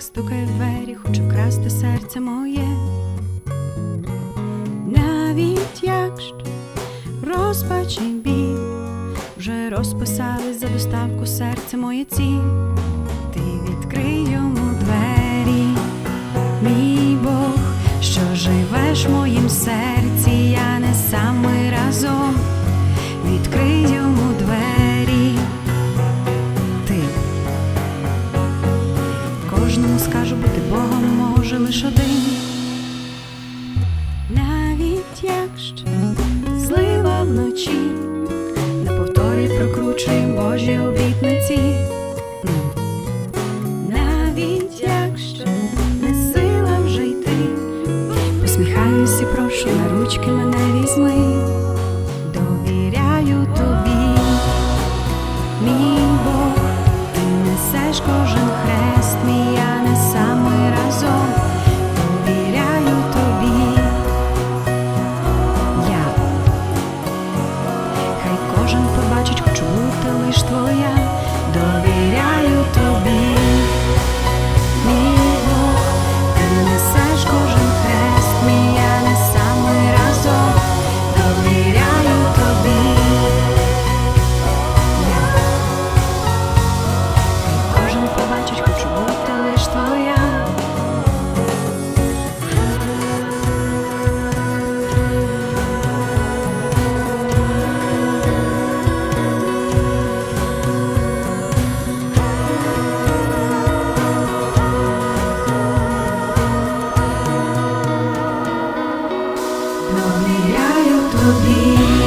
стукає в двері, хоче вкрасти серце моє. Навіть якщо розпач і біль вже розписали за доставку серце моє ціль, ти відкрий йому двері, мій Бог, що живеш в моїм серці, я не сам, ми разом. Відкрий йому двері, ти. Кожному скажу, бути Богом може лиш один. Навіть якщо злива вночі, на повторі прокручуємо Божі обітниці. Навіть якщо не сила вже йти, посміхаюсь і прошу, на ручки мене візьми. Довіряю тобі, мій Бог, ти несеш кожен хрест мій, я не сам, ми разом. Довіряю тобі, я. Хай кожен побачить, хочу бути лиш твоя. Довіряю тобі, мій Бог, ти несеш кожен хрест мій, я не сам, ми разом. Довіряю тобі, я. Хай кожен побачить, хочу бути лиш твоя. Довіряю тобі.